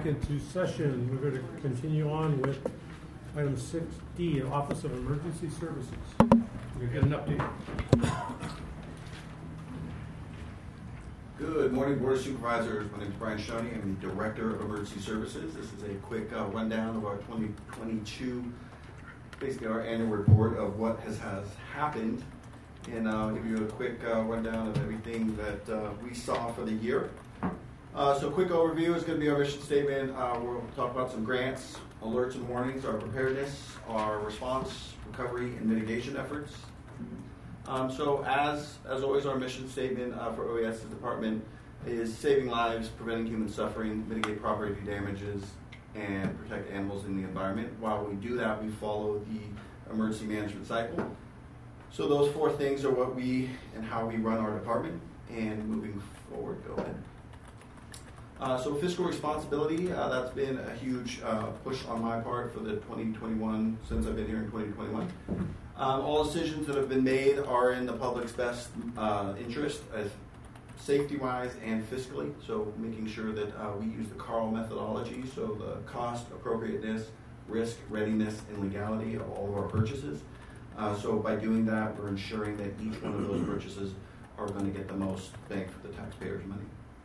back into session. We're going to continue on with item 6D, Office of Emergency Services. We're going to get an update. Good morning, Board of Supervisors. My name is Brian Shoney. I'm the Director of Emergency Services. This is a quick rundown of our 2022, basically our annual report of what has happened. And I'll give you a quick rundown of everything that we saw for the year. So a quick overview is going to be our mission statement. We'll talk about some grants, alerts and warnings, our preparedness, our response, recovery, and mitigation efforts. So as always, our mission statement for OES's department is saving lives, preventing human suffering, mitigate property damages, and protect animals in the environment. While we do that, we follow the emergency management cycle. So those four things are what we and how we run our department. And moving forward, go ahead. So fiscal responsibility, that's been a huge push on my part for the 2021, since I've been here in 2021. All decisions that have been made are in the public's best interest, as safety-wise and fiscally. So making sure that we use the Carl methodology, so the cost, appropriateness, risk, readiness, and legality of all of our purchases. So by doing that, we're ensuring that each one of those purchases are going to get the most bang for the taxpayers' money.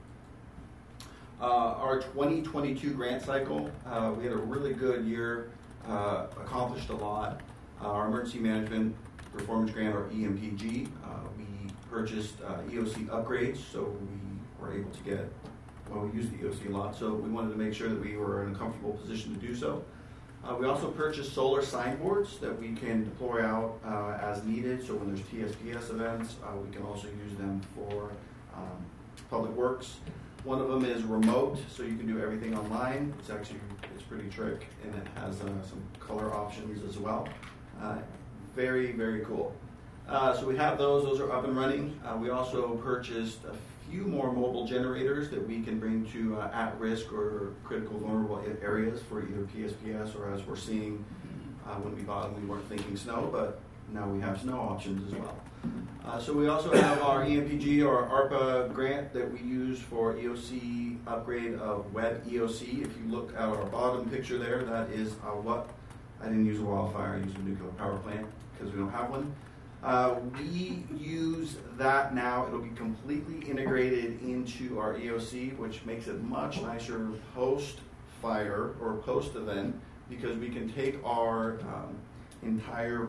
Our 2022 grant cycle, we had a really good year, accomplished a lot. Our emergency management performance grant, or EMPG, we purchased EOC upgrades, so we were able to get, we used the EOC a lot, so we wanted to make sure that we were in a comfortable position to do so. We also purchased solar signboards that we can deploy out as needed, so when there's TSPS events, we can also use them for public works. One of them is remote, so you can do everything online. It's pretty trick, and it has some color options as well. Very, very cool. So we have those are up and running. We also purchased a few more mobile generators that we can bring to at-risk or critical vulnerable areas for either PSPS or, as we're seeing when we bought them, we weren't thinking snow, but now we have snow options as well. So we also have our EMPG or ARPA grant that we use for EOC upgrade of web EOC. If you look at our bottom picture there, that is what I didn't use a wildfire, I used a nuclear power plant because we don't have one. We use that now. It'll be completely integrated into our EOC, which makes it much nicer post-fire or post-event, because we can take our entire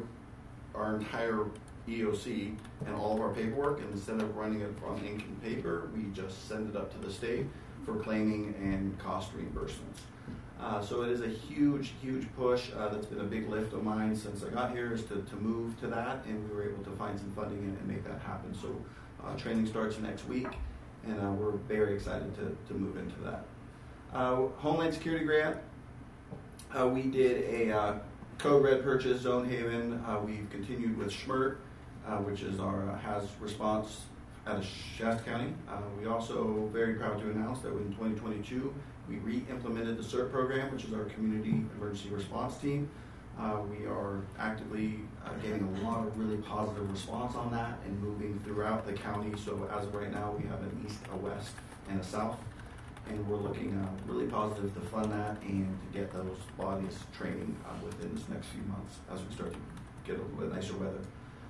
EOC and all of our paperwork, and instead of running it on ink and paper, we just send it up to the state for claiming and cost reimbursements. So it is a huge, huge push. That's been a big lift of mine since I got here, is to move to that, and we were able to find some funding and make that happen. So training starts next week, and we're very excited to move into that. Homeland Security Grant, we did a Code Red purchase, Zone Haven. We've continued with SMRT, which is our HAZ response out of Shasta County. We also very proud to announce that in 2022, we re-implemented the CERT program, which is our Community Emergency Response Team. We are actively getting a lot of really positive response on that and moving throughout the county. So as of right now, we have an east, a west, and a south. And we're looking really positive to fund that and to get those bodies training within this next few months as we start to get a little bit nicer weather.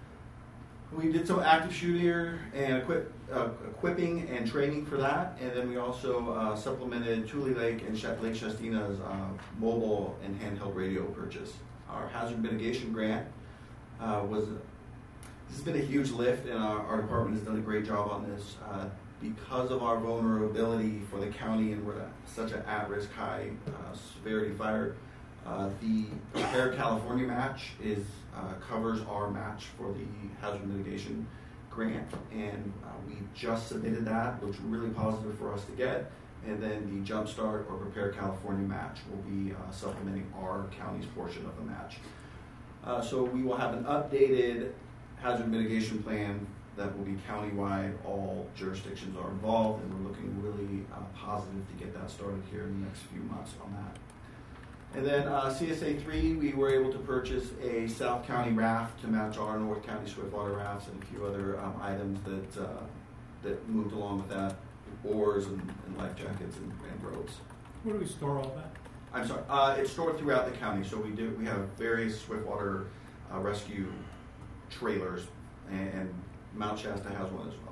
We did some active shooter and equipping and training for that, and then we also supplemented Tule Lake and Lake Shastina's mobile and handheld radio purchase. Our hazard mitigation grant this has been a huge lift, and our department has done a great job on this. Because of our vulnerability for the county, and we're such an at-risk, high severity fire, the Prepare California match covers our match for the hazard mitigation grant, and we just submitted that, which is really positive for us to get. And then the Jumpstart or Prepare California match will be supplementing our county's portion of the match. So we will have an updated hazard mitigation plan that will be countywide. All jurisdictions are involved, and we're looking really positive to get that started here in the next few months on that. And then CSA 3, we were able to purchase a South County raft to match our North County Swiftwater rafts, and a few other items that moved along with that, oars and life jackets and ropes. Where do we store all that? I'm sorry. It's stored throughout the county. So we have various Swiftwater rescue trailers, and Mount Shasta has one as well.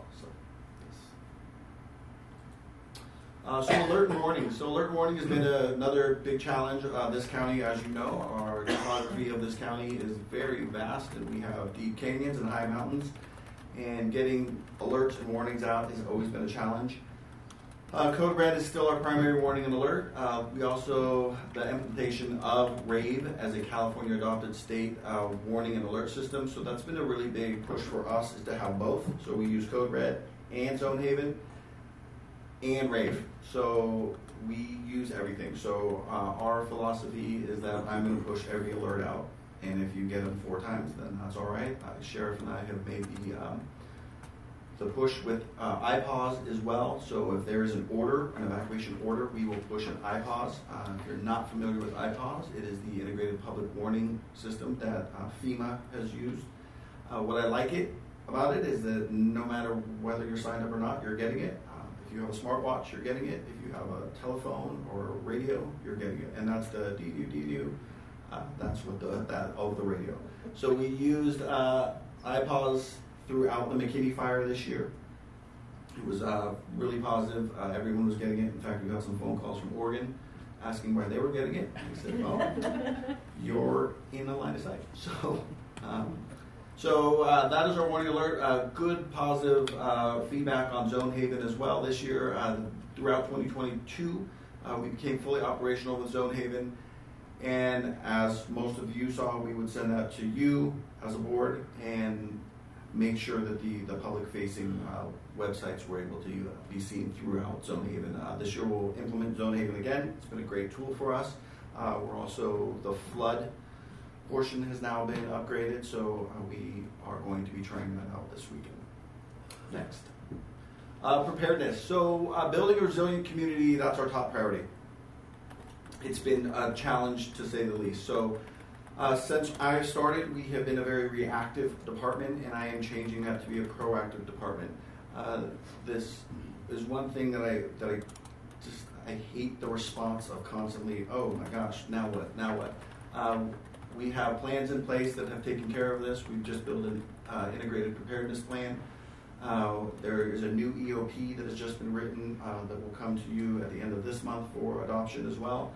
So alert and warning. So alert and warning has been another big challenge. This county, as you know, our topography of this county is very vast, and we have deep canyons and high mountains. And getting alerts and warnings out has always been a challenge. Code Red is still our primary warning and alert. We also, the implementation of RAVE as a California adopted state warning and alert system. So that's been a really big push for us, is to have both. So we use Code Red and Zone Haven and RAVE. So we use everything. So our philosophy is that I'm going to push every alert out. And if you get them 4 times, then that's all right. Sheriff and I have made the push with IPAWS as well. So if there is an order, an evacuation order, we will push an IPAWS. If you're not familiar with IPAWS, it is the Integrated Public Warning System that FEMA has used. What I like about it is that no matter whether you're signed up or not, you're getting it. If you have a smartwatch, you're getting it. If you have a telephone or a radio, you're getting it. And that's the DDU. That's what that of the radio. So we used IPAWS throughout the McKinney fire this year. It was really positive. Everyone was getting it. In fact, we got some phone calls from Oregon asking why they were getting it. We said, well, you're in the line of sight. So that is our warning alert. Good positive feedback on Zone Haven as well this year. Throughout 2022, we became fully operational with Zone Haven. And as most of you saw, we would send that to you as a board and make sure that the public-facing websites were able to be seen throughout Zone Haven. This year we'll implement Zone Haven again. It's been a great tool for us. We're also, the flood portion has now been upgraded, so we are going to be trying that out this weekend. Next. Preparedness. So building a resilient community, that's our top priority. It's been a challenge to say the least. So since I started, we have been a very reactive department, and I am changing that to be a proactive department. This is one thing that I hate the response of constantly, oh my gosh, now what? We have plans in place that have taken care of this. We've just built an integrated preparedness plan. There is a new EOP that has just been written that will come to you at the end of this month for adoption as well.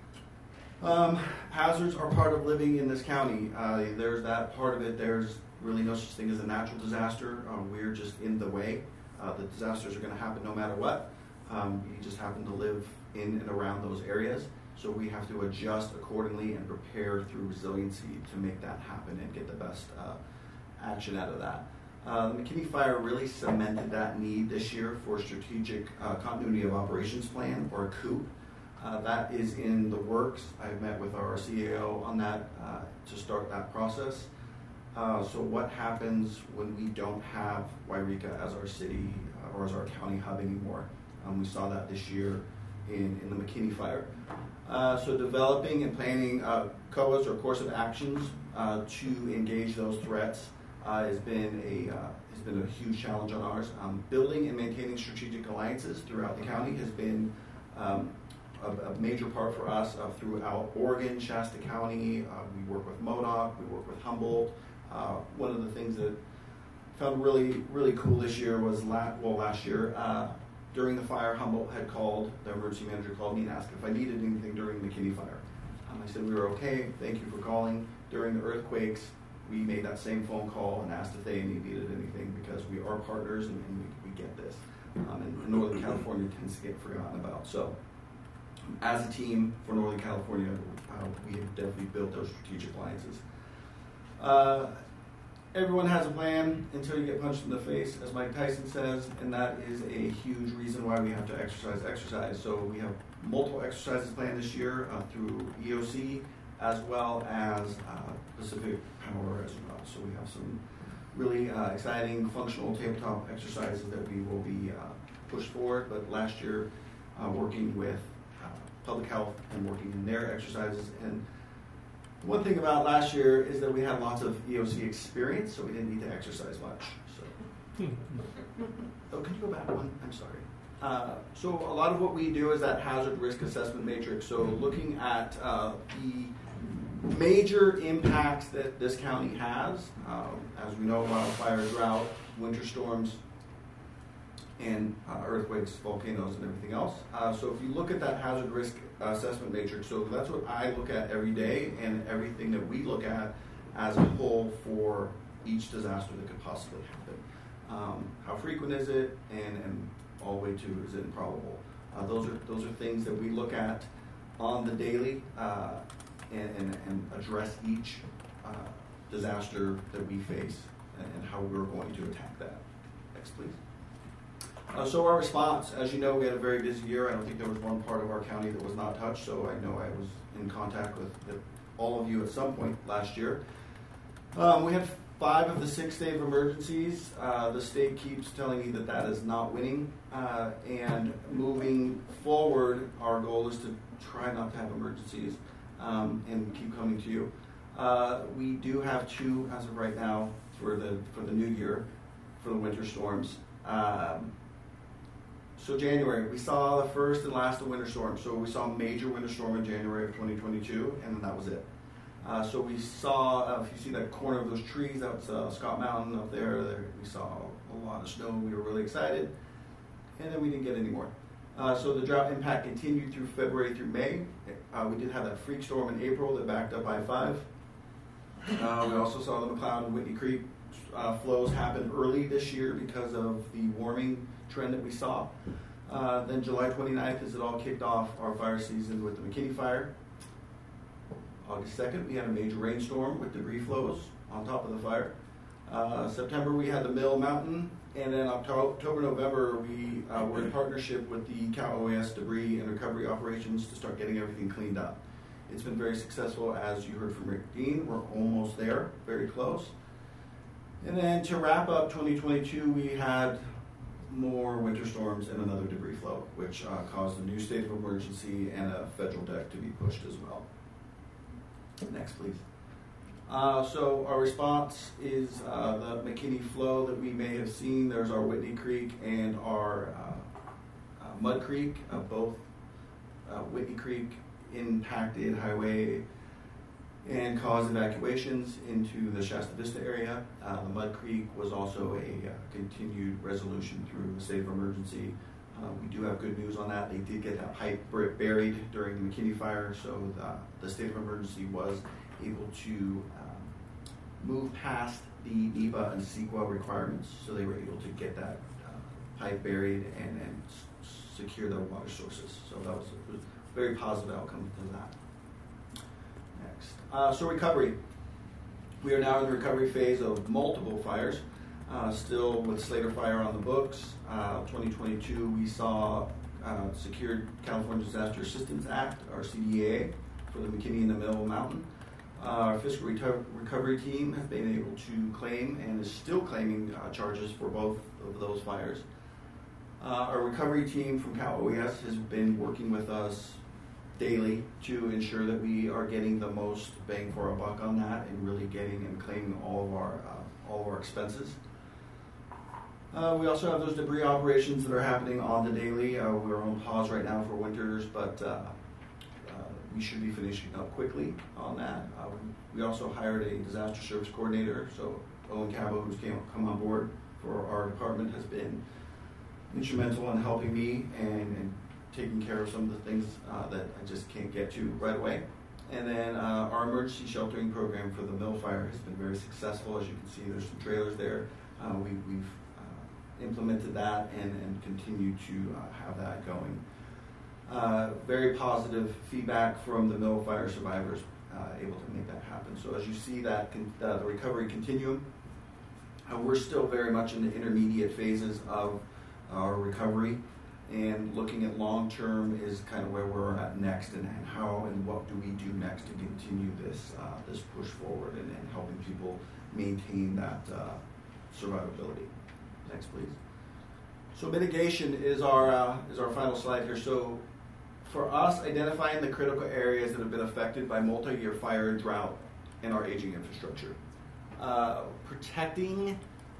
Hazards are part of living in this county. There's that part of it. There's really no such thing as a natural disaster. We're just in the way. The disasters are going to happen no matter what. We just happen to live in and around those areas. So we have to adjust accordingly and prepare through resiliency to make that happen and get the best action out of that. The McKinney fire really cemented that need this year for a strategic continuity of operations plan, or a COOP. That is in the works. I've met with our CAO on that to start that process. So what happens when we don't have Wairika as our city or as our county hub anymore? We saw that this year in the McKinney fire. So developing and planning COAs, or course of actions, to engage those threats has been a huge challenge on ours. Building and maintaining strategic alliances throughout the county has been a major part for us throughout Oregon, Shasta County. We work with MODOC, we work with Humboldt. One of the things that I found really, really cool this year was last year, during the fire, Humboldt had called, the emergency manager called me and asked if I needed anything during the McKinney fire. I said we were okay, thank you for calling. During the earthquakes, we made that same phone call and asked if they needed anything, because we are partners and we get this. And Northern California tends to get forgotten about. So as a team for Northern California, we have definitely built those strategic alliances. Everyone has a plan until you get punched in the face, as Mike Tyson says, and that is a huge reason why we have to exercise. So we have multiple exercises planned this year through EOC, as well as Pacific Power as well. So we have some really exciting functional tabletop exercises that we will be pushed forward. But last year, working with public health and working in their exercises. And one thing about last year is that we had lots of EOC experience, so we didn't need to exercise much. So, oh, can you go back one? I'm sorry. So a lot of what we do is that hazard risk assessment matrix. So looking at the major impacts that this county has, as we know, wildfire, drought, winter storms, and earthquakes, volcanoes, and everything else. So if you look at that hazard risk assessment matrix, so that's what I look at every day, and everything that we look at as a whole for each disaster that could possibly happen. How frequent is it, and all the way to, is it improbable? Those are things that we look at on the daily and address each disaster that we face and how we're going to attack that. Next, please. So our response, as you know, we had a very busy year. I don't think there was one part of our county that was not touched, so I know I was in contact with all of you at some point last year. We had 5 of the 6 state of emergencies. The state keeps telling me that is not winning. And moving forward, our goal is to try not to have emergencies and keep coming to you. We do have 2 as of right now for the new year, for the winter storms. So January, we saw the first and last of winter storms. So we saw a major winter storm in January of 2022, and then that was it. So we saw, if you see that corner of those trees, that's Scott Mountain up there, we saw a lot of snow. We were really excited, and then we didn't get any more. So the drought impact continued through February through May. We did have that freak storm in April that backed up I-5. We also saw the McLeod and Whitney Creek flows happen early this year because of the warming trend that we saw. Then July 29th, as it all kicked off our fire season with the McKinney Fire. August 2nd, we had a major rainstorm with debris flows on top of the fire. September, we had the Mill Mountain. And then October, November, we were in partnership with the Cal OAS debris and recovery operations to start getting everything cleaned up. It's been very successful, as you heard from Rick Dean. We're almost there, very close. And then to wrap up 2022, we had more winter storms and another debris flow, which caused a new state of emergency and a federal deck to be pushed as well. Next, please. So our response is the McKinney flow that we may have seen. There's our Whitney Creek and our Mud Creek. Both Whitney Creek impacted highway and caused evacuations into the Shasta Vista area. The Mud Creek was also a continued resolution through the state of emergency. We do have good news on that. They did get that pipe buried during the McKinney fire, so the state of emergency was able to move past the NEPA and CEQA requirements, so they were able to get that pipe buried and secure their water sources. So that was a very positive outcome to that. Next. So recovery. We are now in the recovery phase of multiple fires. Still with Slater Fire on the books. 2022, we saw secured California Disaster Assistance Act, or CDA, for the McKinney and the Mill Mountain. Our fiscal recovery team has been able to claim and is still claiming charges for both of those fires. Our recovery team from Cal OES has been working with us daily to ensure that we are getting the most bang for our buck on that and really getting and claiming all of our expenses. We also have those debris operations that are happening on the daily. We're on pause right now for winters, but we should be finishing up quickly on that. We also hired a disaster service coordinator, so Owen Cabo, who's come on board for our department, has been instrumental in helping me and taking care of some of the things that I just can't get to right away. And then our emergency sheltering program for the Mill Fire has been very successful. As you can see, there's some trailers there. We've implemented that and continue to have that going. Very positive feedback from the Mill Fire survivors able to make that happen. So as you see that the recovery continuum, we're still very much in the intermediate phases of our recovery, and looking at long term is kind of where we're at next, and how and what do we do next to continue this push forward and helping people maintain that survivability. Next, please. So mitigation is our final slide here. So for us, identifying the critical areas that have been affected by multi-year fire and drought and our aging infrastructure. Protecting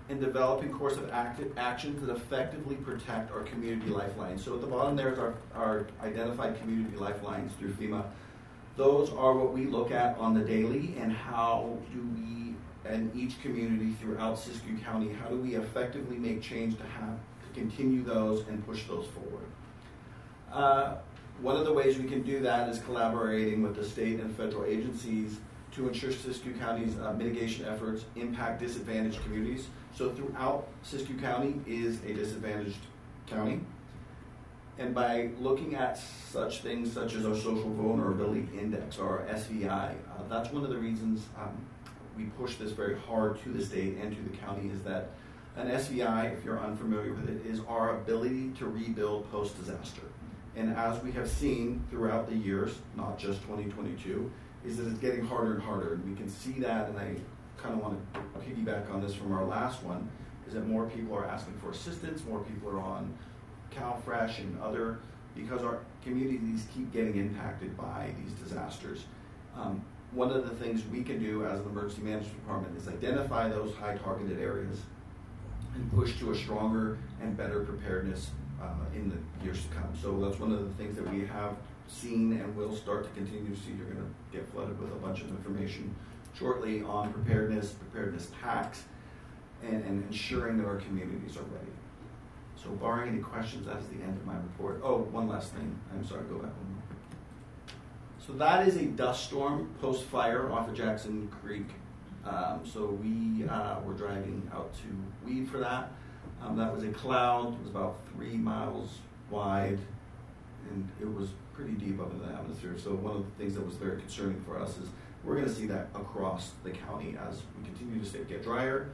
and developing course of actions that effectively protect our community lifelines. So at the bottom there is our identified community lifelines through FEMA. Those are what we look at on the daily, and how do we, in each community throughout Siskiyou County, how do we effectively make change to continue those and push those forward. One of the ways we can do that is collaborating with the state and federal agencies to ensure Siskiyou County's mitigation efforts impact disadvantaged communities. So throughout Siskiyou County is a disadvantaged county. And by looking at such things such as our Social Vulnerability Index, or our SVI, that's one of the reasons we push this very hard to the state and to the county, is that an SVI, if you're unfamiliar with it, is our ability to rebuild post-disaster. And as we have seen throughout the years, not just 2022, is that it's getting harder and harder. And we can see that, and I kind of want to piggyback on this from our last one, is that more people are asking for assistance, more people are on CalFresh and other, because our communities keep getting impacted by these disasters. One of the things we can do as an emergency management department is identify those high targeted areas and push to a stronger and better preparedness in the years to come. So that's one of the things that we have seen and will start to continue to see. You're going to get flooded with a bunch of information shortly on preparedness packs, and ensuring that our communities are ready. So barring any questions, that is the end of my report. Oh, one last thing. I'm sorry, go back one more. So that is a dust storm post-fire off of Jackson Creek. So we were driving out to Weed for that. That was a cloud. It was about 3 miles wide, and it was pretty deep up in the atmosphere. So one of the things that was very concerning for us is we're going to see that across the county as we continue to get drier.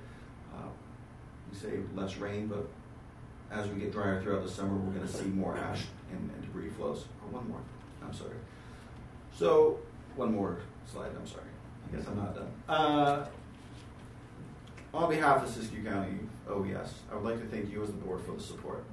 We say less rain, but as we get drier throughout the summer, we're going to see more ash and debris flows. Oh, one more. I'm sorry. So one more slide. I'm sorry. I guess I'm not done. On behalf of Siskiyou County OES, I would like to thank you as the board for the support.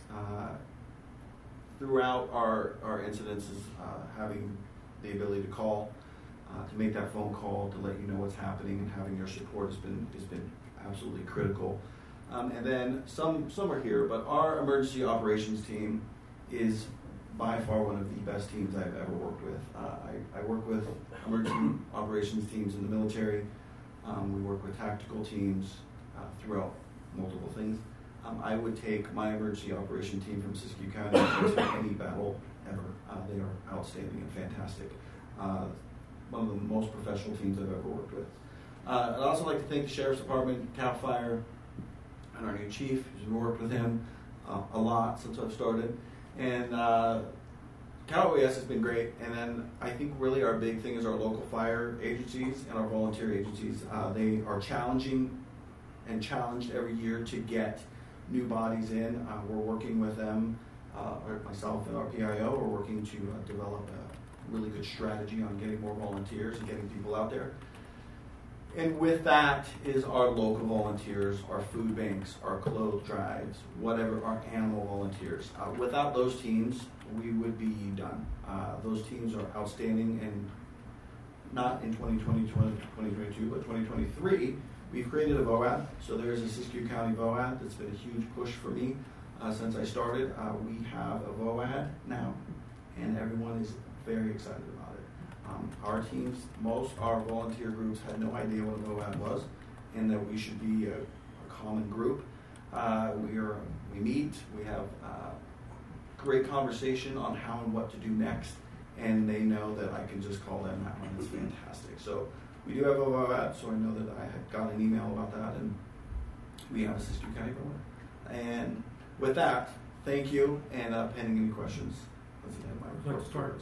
Throughout our incidences, having the ability to call, to make that phone call, to let you know what's happening, and having your support has been absolutely critical. And then some are here, but our emergency operations team is by far one of the best teams I've ever worked with. I work with emergency operations teams in the military. We work with tactical teams throughout multiple things. I would take my emergency operation team from Siskiyou County against any battle ever. They are outstanding and fantastic. One of the most professional teams I've ever worked with. I'd also like to thank the Sheriff's Department, CAL FIRE, and our new chief, who's worked with him a lot since I've started. And Cal OES has been great. And then I think really our big thing is our local fire agencies and our volunteer agencies. They are challenging and challenged every year to get new bodies in. We're working with them, myself and our PIO, we're working to develop a really good strategy on getting more volunteers and getting people out there. And with that is our local volunteers, our food banks, our clothes drives, whatever, our animal volunteers. Without those teams, we would be done. Those teams are outstanding, and not in 2020, 2022, but 2023, we've created a VOAD. So there's a Siskiyou County VOAD that's been a huge push for me since I started. We have a VOAD now, and everyone is very excited about it. Our teams, most our volunteer groups had no idea what a VOAD was, and that we should be a common group. We meet, we have great conversation on how and what to do next, and they know that I can just call them that one. It's fantastic. So we do have a VOAD, so I know that I had got an email about that, and we have a Siskiyou County VOAD. And with that, thank you, and pending any questions, that's the end of my report. Let's start.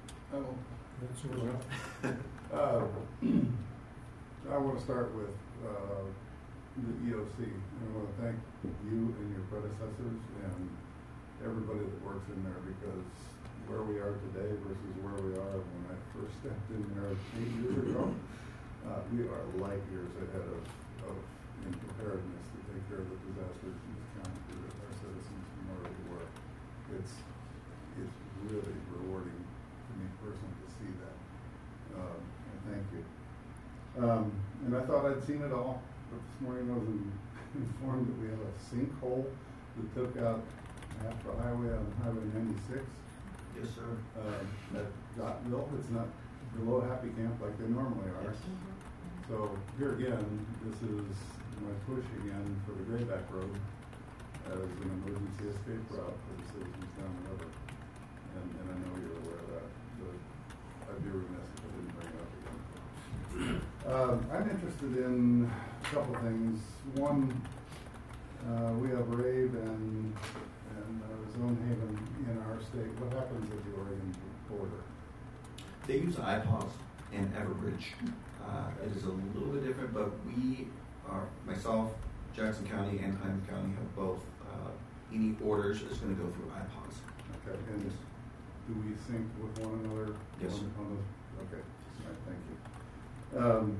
I want to start with the EOC. I want to thank you and your predecessors and everybody that works in there, because where we are today versus where we are when I first stepped in there 8 years ago, we are light years ahead of in preparedness to take care of the disasters in this county that our citizens can already work. It's really rewarding to me personally to see that. And thank you. And I thought I'd seen it all, but this morning wasn't informed that we have a sinkhole that took out half the highway on Highway 96. Yes, sir. At Gotville. It's not below Happy Camp like they normally are. Yes. So here again, this is my push again for the Grayback Road as an emergency escape route for the citizens down the river. And I know you're aware of that, but I'd be remiss if I didn't bring it up again. I'm interested in a couple things. One, we have Rave and Zone Haven in our state. What happens at the Oregon border? They use iPods and Everbridge. It is a little bit different, but we are, myself, Jackson County, and Klamath County have both. Any orders is going to go through iPods. Okay, and do we sync with one another? Yes. On those? Okay, all right, thank you.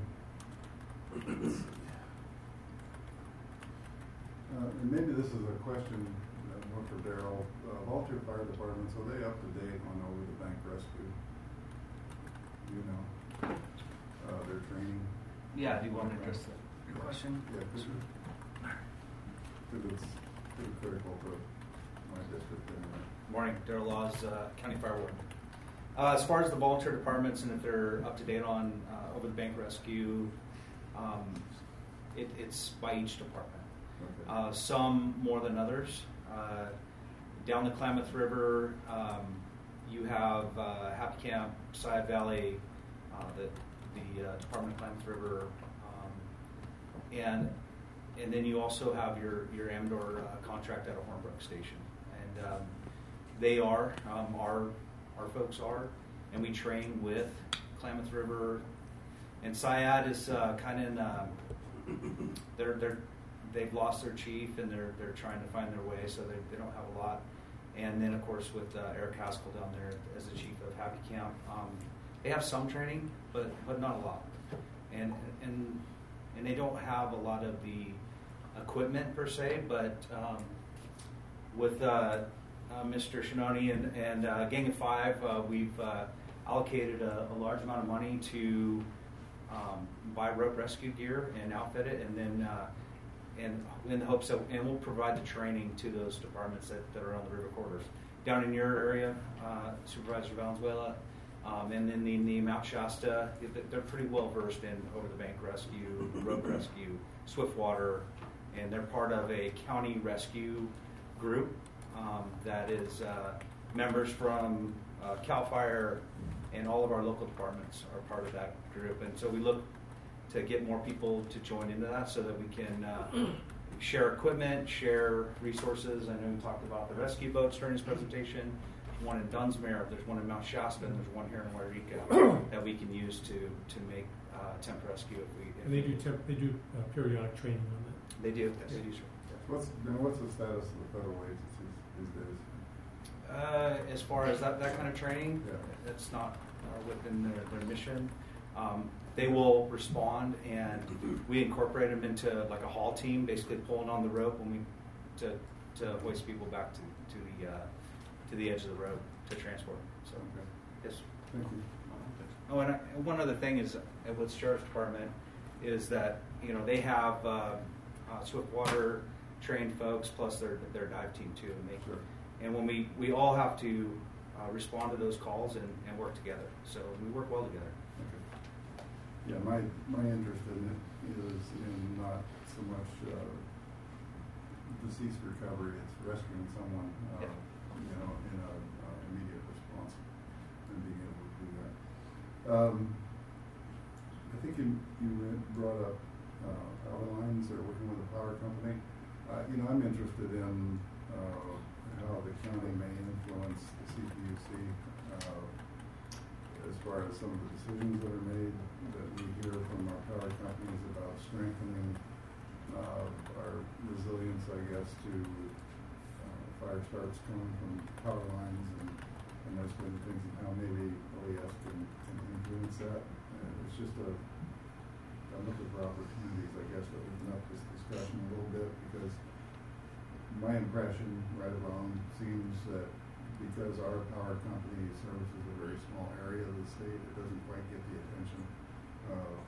And maybe this is a question more for Daryl. Volunteer Fire Departments, are they up to date on over the bank rescue? You know, their training? Yeah, do you want to address your question? Yeah, because it's pretty critical to my district anyway. Morning, Daryl Laws, County Fire Warden. As far as the volunteer departments and if they're up to date on over the bank rescue, it's by each department. Okay. Some more than others. Down the Klamath River, you have Happy Camp, Sayad Valley, the Department of Klamath River, and then you also have your Amador contract at a Hornbrook station, and they are our folks are, and we train with Klamath River, and Sayad is kind of they've lost their chief and they're trying to find their way, so they don't have a lot. And then of course with Eric Haskell down there as the chief of Happy Camp, they have some training, but not a lot, and they don't have a lot of the equipment per se, but with Mr. Shinoni and Gang of Five, we've allocated a large amount of money to buy rope rescue gear and outfit it, and then and in the hopes that, and we'll provide the training to those departments that are on the river corridors. Down in your area, Supervisor Valenzuela, and then in the Mount Shasta, they're pretty well versed in over the bank rescue, rope rescue, swift water, and they're part of a county rescue group that is members from CAL FIRE, and all of our local departments are part of that group. And so we look to get more people to join into that so that we can share equipment, share resources. I know we talked about the rescue boats during this presentation. There's one in Dunsmuir, there's one in Mount Shasta, and there's one here in Wairika that we can use to make temp rescue if we. And they do periodic training on that. They do. Yes, they do. What's the status of the federal agencies these days? As far as that kind of training, Yeah. that's not within their mission. They will respond, and we incorporate them into like a haul team, basically pulling on the rope when we to hoist people back to the edge of the road to transport. So, Okay. yes. Thank you. Oh, and one other thing is with the Sheriff's Department is that they have swiftwater trained folks plus their dive team too, and Sure. and when we all have to respond to those calls and work together. So we work well together. Okay. Yeah, my interest in it is in not so much deceased recovery; it's rescuing someone, Yeah. in a immediate response and being able to do that. I think you brought up power lines or working with a power company. I'm interested in how the county may influence the CPUC as far as some of the decisions that are made that we hear from our power companies about strengthening our resilience, I guess, to fire starts coming from power lines and those kind of things, and how maybe OES can influence that. It's just I'm looking for opportunities, I guess, to open up this discussion a little bit, because my impression, right or wrong, seems that because our power company services a very small area of the state, it doesn't quite get the attention from the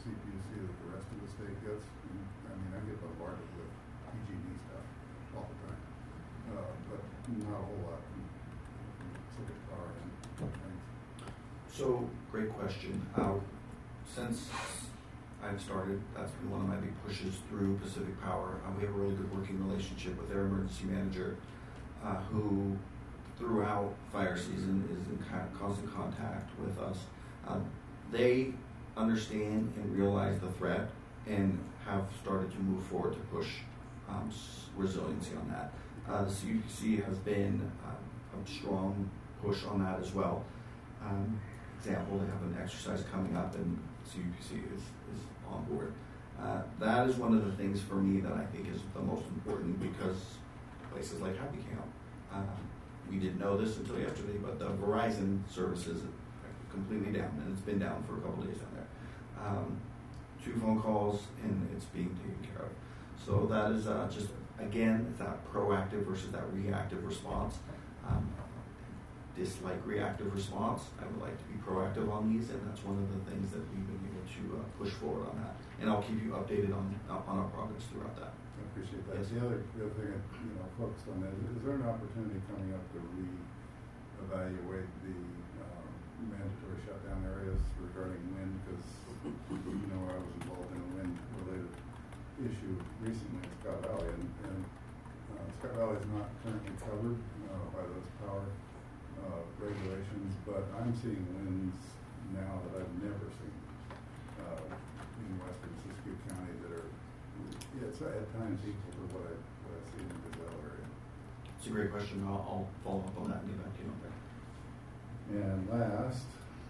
CPUC that the rest of the state gets. And, I mean, I get bombarded with PG&E stuff all the time, but not a whole lot from Pacific Power and things. So, great question. Since I've started, that's been one of my big pushes through Pacific Power. We have a really good working relationship with their emergency manager, who throughout fire season is in constant contact with us. They understand and realize the threat and have started to move forward to push resiliency on that. The CPUC has been a strong push on that as well. Example, they have an exercise coming up and CPUC is on board. That is one of the things for me that I think is the most important, because places like Happy Camp, we didn't know this until yesterday, but the Verizon services are completely down, and it's been down for a couple days down there. 2 phone calls and it's being taken care of. So that is just, again, it's that proactive versus that reactive response. Dislike reactive response. I would like to be proactive on these, and that's one of the things that we've been able to push forward on that. And I'll keep you updated on our progress throughout that. I appreciate that. Yes. The other thing I focused on that is there an opportunity coming up to reevaluate the mandatory shutdown areas regarding wind? Because I was involved in a wind-related issue recently in Scott Valley, and Scott Valley is not currently covered by those power regulations, but I'm seeing winds now that I've never seen in western Siskiyou County that are, it's at times equal to what I see in the Gazelle area. It's a great question. I'll follow up on that and get back to you on that. And last,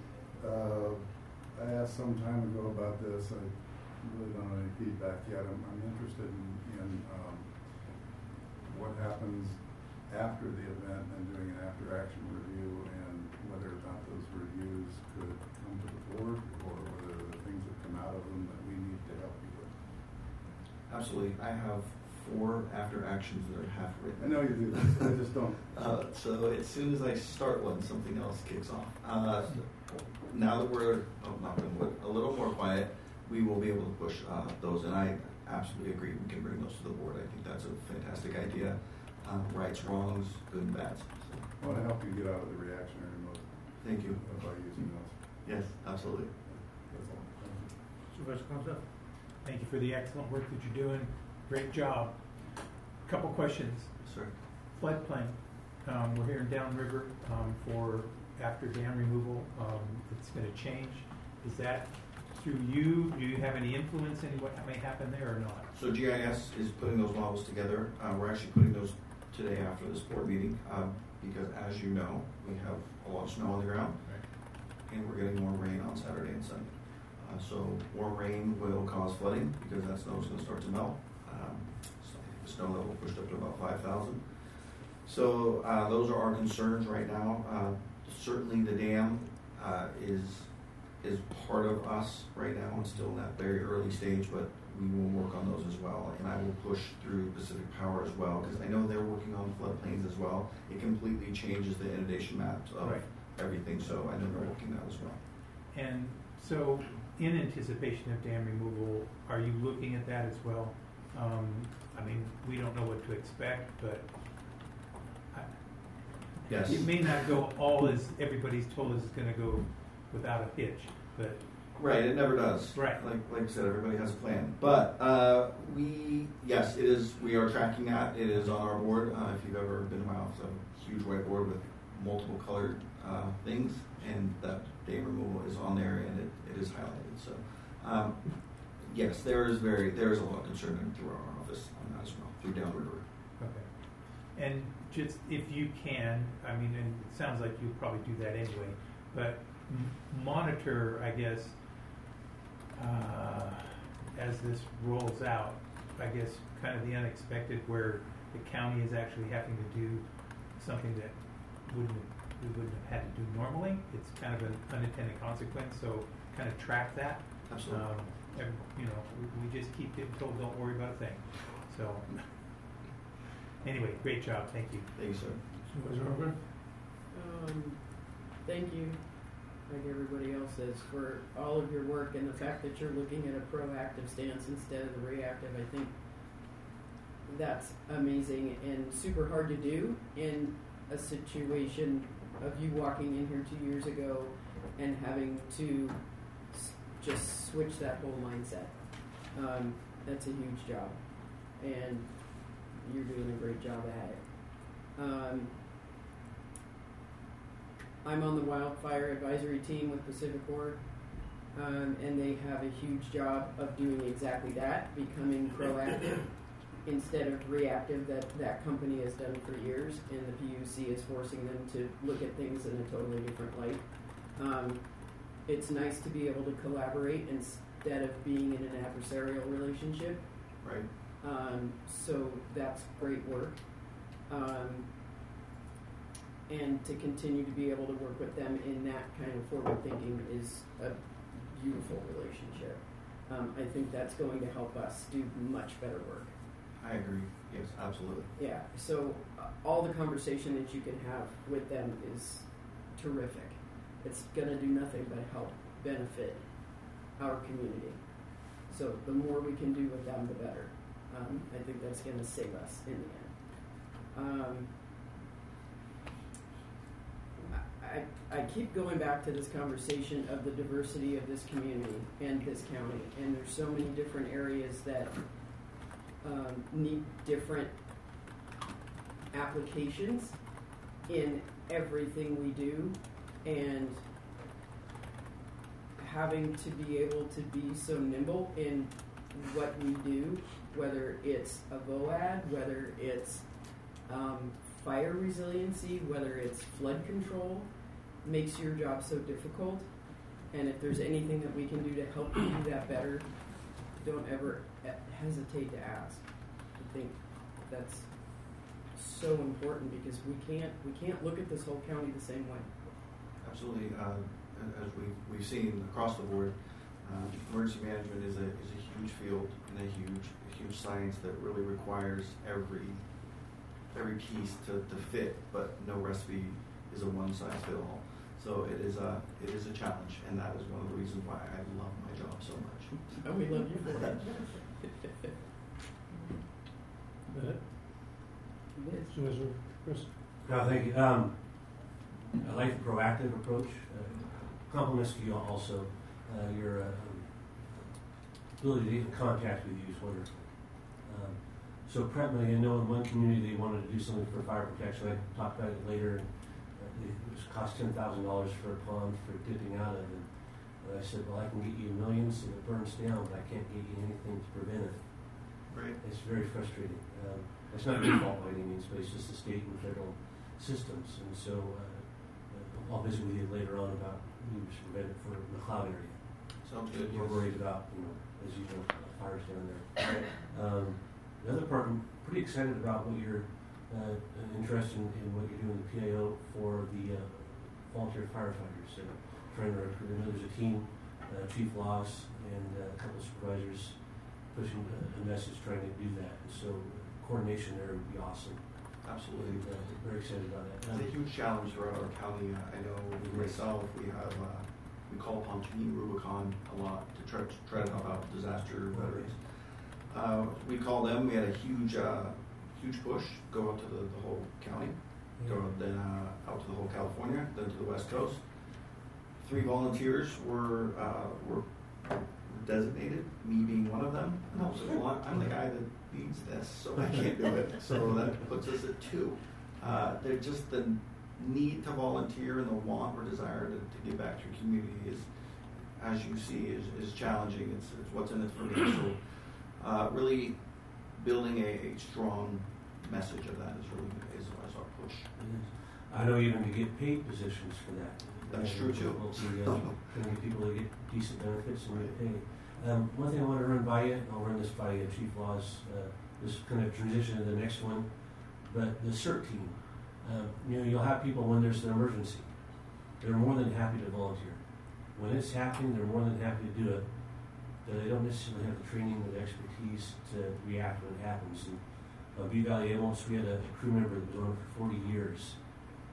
I asked some time ago about this. I really don't have any feedback yet. I'm interested in what happens after the event and doing an after-action review, and whether or not those reviews could come to the board, or whether the things that come out of them that we need to help you with. Absolutely. I have 4 after actions that are half written. I know you do. I just don't. So as soon as I start one, something else kicks off. Now that we're a little more quiet, we will be able to push those, and I absolutely agree. We can bring those to the board. I think that's a fantastic idea. Rights, wrongs, good and bad. So. I want to help you get out of the reactionary mode. Thank you. By using those. Yes, absolutely. That's all. Thank you. Supervisor Comstock? Thank you for the excellent work that you're doing. Great job. Couple questions. Sir. Floodplain. We're here in downriver for after dam removal. It's going to change. Is that through you? Do you have any influence in what may happen there or not? So GIS is putting those models together. We're actually putting those today after this board meeting, because as you know, we have a lot of snow on the ground, right, and we're getting more rain on Saturday and Sunday. So more rain will cause flooding because that snow is going to start to melt. The snow level pushed up to about 5,000. So those are our concerns right now. Certainly the dam is part of us right now. It's still in that very early stage, but we will work on those as well. And I will push through Pacific Power as well, because I know they're working on floodplains as well. It completely changes the inundation maps of everything, so I know they're working that as well. And so in anticipation of dam removal, are you looking at that as well? I mean, we don't know what to expect, but Yes. it may not go all as everybody's told us it's going to go without a hitch, but Right, it never does. Right. Like I said, everybody has a plan. But yes, it is. We are tracking that. It is on our board. If you've ever been in my office, I have a huge whiteboard with multiple colored things, and that dam removal is on there, and it is highlighted. So yes, there is a lot of concern through our office on that as well, through downriver. okay. And just if you can, I mean, and it sounds like you'll probably do that anyway, but monitor, I guess, as this rolls out, I guess kind of the unexpected where the county is actually having to do something that we wouldn't have had to do normally. It's kind of an unintended consequence, so kind of track that. Absolutely. We just keep getting told don't worry about a thing. So anyway, great job. Thank you. Thank you, sir. Supervisor Hogan? Thank you. like everybody else is, for all of your work and the fact that you're looking at a proactive stance instead of the reactive. I think that's amazing and super hard to do in a situation of you walking in here 2 years ago and having to just switch that whole mindset. That's a huge job, and you're doing a great job at it. I'm on the wildfire advisory team with PacifiCorp, and they have a huge job of doing exactly that, becoming proactive instead of reactive that company has done for years, and the PUC is forcing them to look at things in a totally different light. It's nice to be able to collaborate instead of being in an adversarial relationship. Right. So that's great work. And to continue to be able to work with them in that kind of forward thinking is a beautiful relationship. I think that's going to help us do much better work. I agree. Yes, absolutely. Yeah, so all the conversation that you can have with them is terrific. It's going to do nothing but help benefit our community. So the more we can do with them, the better. I think that's going to save us in the end. I keep going back to this conversation of the diversity of this community and this county, and there's so many different areas that need different applications in everything we do, and having to be able to be so nimble in what we do, whether it's a VOAD, whether it's fire resiliency, whether it's flood control, makes your job so difficult. And if there's anything that we can do to help you do that better, don't ever hesitate to ask. I think that's so important because we can't look at this whole county the same way. Absolutely. As we've seen across the board, emergency management is a huge field and a huge science that really requires every piece to fit, but no recipe is a one-size-fits-all. So it is a challenge, and that is one of the reasons why I love my job so much. And we love you for that. Is that it? It is. Supervisor Chris? No, thank you. I like the proactive approach. Compliments to you also. Your ability to get in contact with you is wonderful. So Prepman, I know in one community they wanted to do something for fire protection. I talked about it later. It was cost $10,000 for a pond for dipping out of, and I said, well, I can get you millions if it burns down, but I can't get you anything to prevent it. Right. It's very frustrating. It's not your fault by any means, but it's just the state and federal systems. And so I'll visit with you later on about we should prevent it for the McLeod area. Sounds good. We're worried about, as you know, fires down there. The other part, I'm pretty excited about what you're interested in what you're doing in the PAO for the volunteer firefighters. Trying to recruit. I know there's a team, Chief Loss and a couple of supervisors pushing a message trying to do that. And so coordination there would be awesome. Absolutely. And, very excited about that. It's a huge challenge throughout our county. I know myself, we call upon Team Rubicon a lot to try to help out disaster veterans. We call them. We had a huge push go out to the whole county, go then out to the whole California, then to the West Coast. 3 volunteers were designated, me being one of them. And I was like, well, I'm the guy that leads this, so I can't do it. So that puts us at 2. They're just the need to volunteer and the want or desire to give back to your community is, as you see, is challenging. It's what's in it for me. So really building a strong message of that is our push. I know even to get paid positions for that. That's true too. People to get decent benefits and get paid. One thing I want to run by you, and I'll run this by you, Chief Laws, this kind of transition to the next one, but the CERT team. You'll have people when there's an emergency. They're more than happy to volunteer. When it's happening, they're more than happy to do it, but they don't necessarily have the training or the expertise to react when it happens. And Valley Amos, we had a crew member that was on for 40 years,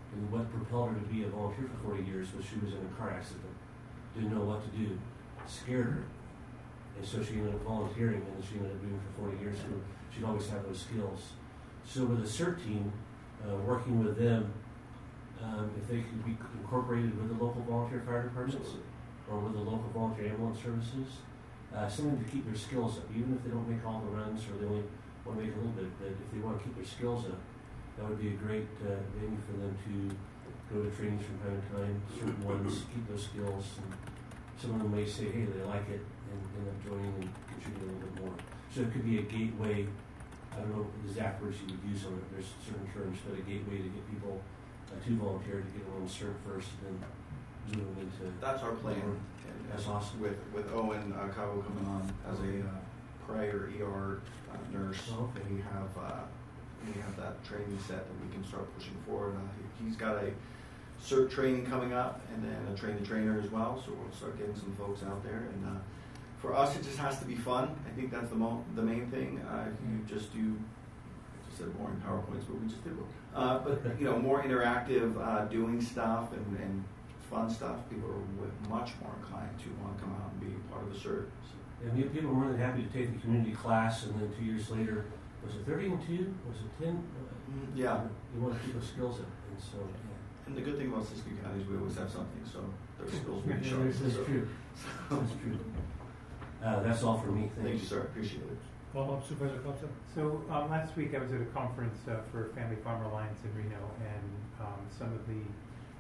And what propelled her to be a volunteer for 40 years was she was in a car accident, didn't know what to do, scared her. And so she ended up volunteering, and she ended up doing it for 40 years. So she'd always have those skills. So with the CERT team, working with them, if they could be incorporated with the local volunteer fire departments or with the local volunteer ambulance services, something to keep their skills up, even if they don't make all the runs or they only want to make a little bit. But if they want to keep their skills up, that would be a great venue for them to go to trainings from time to time. Certain ones keep those skills, and some of them may say, hey, they like it, and end up joining and contributing a little bit more. So it could be a gateway. I don't know the exact words you would use on it. There's certain terms, but a gateway to get people to volunteer, to get them on CERT first, and then move them into. That's our plan. And that's awesome. With Owen Cabo coming on as a prior ER nurse, Oh, okay. we have that training set that we can start pushing forward. He's got a CERT training coming up, and then a train the trainer as well. So we'll start getting some folks out there. And for us, it just has to be fun. I think that's the main thing. You just do. I just said boring PowerPoints, but we just did. But more interactive, doing stuff and fun stuff. People are much more inclined to want to come out and be part of the CERT. And people are more than happy to take the community class, and then 2 years later, was it 30 and 2? Was it 10? Yeah. You want to keep those skills up, and so. And the good thing about Siskiyou County is we always have something, so their skills will be Yeah, sharp. that's true. That's true. That's all for me. Thank you, sir. Appreciate it. Follow-up, Supervisor Costa? So last week I was at a conference for Family Farm Alliance in Reno, and some of the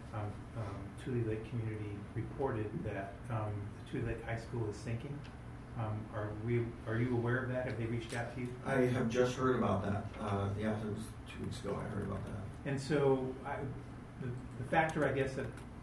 Tule Lake community reported that the Tule Lake High School is sinking. Are you aware of that? Have they reached out to you? I have just heard about that. It was 2 weeks ago I heard about that. And so the factor, I guess,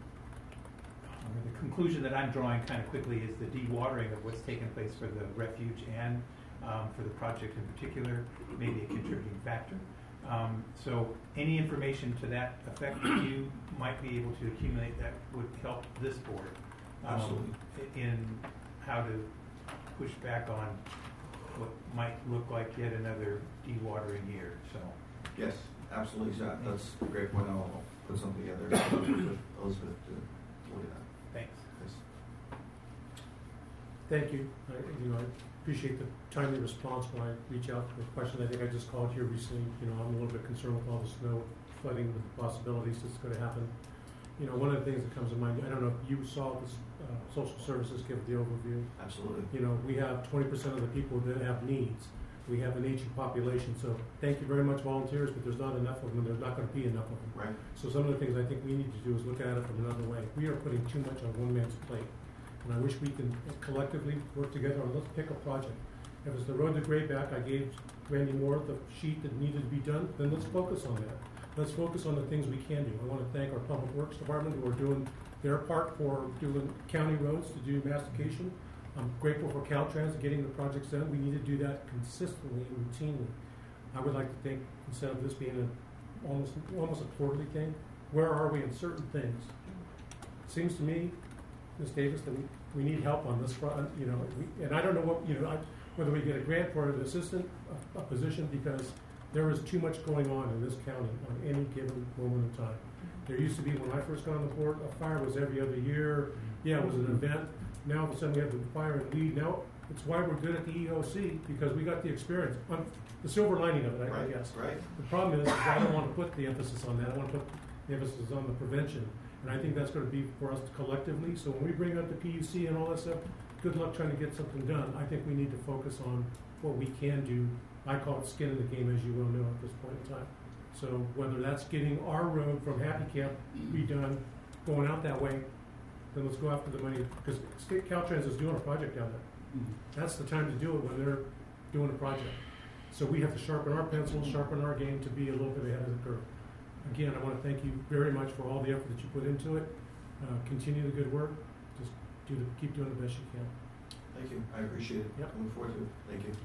the conclusion that I'm drawing kind of quickly is the dewatering of what's taken place for the refuge and for the project in particular may be a contributing factor. So any information to that effect that you might be able to accumulate that would help this board Absolutely. in how to push back on what might look like yet another dewatering year. So Yes, absolutely. That's a great point. I'll put something together with Elizabeth to look at that. thanks. Yes. Thank you. I appreciate the timely response when I reach out with questions. I think I just called here recently. I'm a little bit concerned with all the snow flooding, the possibilities that's going to happen. One of the things that comes to mind, I don't know if you saw this, social services give the overview. Absolutely. We have 20% of the people that have needs. We have an aging population, so thank you very much, volunteers, but there's not enough of them, and there's not going to be enough of them. Right. So some of the things I think we need to do is look at it from another way. We are putting too much on one man's plate, and I wish we can collectively work together on let's pick a project. If it's the road to Grayback, I gave Randy Moore the sheet that needed to be done, then let's focus on that. Let's focus on the things we can do. I want to thank our Public Works Department who are doing their part for doing county roads to do mastication. I'm grateful for Caltrans getting the projects done. We need to do that consistently and routinely. I would like to think, instead of this being almost a quarterly thing, where are we in certain things? It seems to me, Ms. Davis, that we need help on this front. And I don't know what whether we get a grant for an assistant a position, because there is too much going on in this county on any given moment in time. There used to be, when I first got on the board, a fire was every other year. Yeah, it was an event. Now all of a sudden we have the fire and weed. Now it's why we're good at the EOC, because we got the experience. The silver lining of it, I guess. Right. The problem is I don't want to put the emphasis on that. I want to put the emphasis on the prevention. And I think that's going to be for us collectively. So when we bring up the PUC and all that stuff, good luck trying to get something done. I think we need to focus on what we can do. I call it skin in the game, as you well know at this point in time. So whether that's getting our road from Happy Camp redone, going out that way, then let's go after the money, because Caltrans is doing a project down there. That's the time to do it, when they're doing a project. So we have to sharpen our pencils, sharpen our game to be a little bit ahead of the curve. Again, I want to thank you very much for all the effort that you put into it. Continue the good work. Just keep doing the best you can. Thank you. I appreciate it. Yep. I look forward to it. Thank you.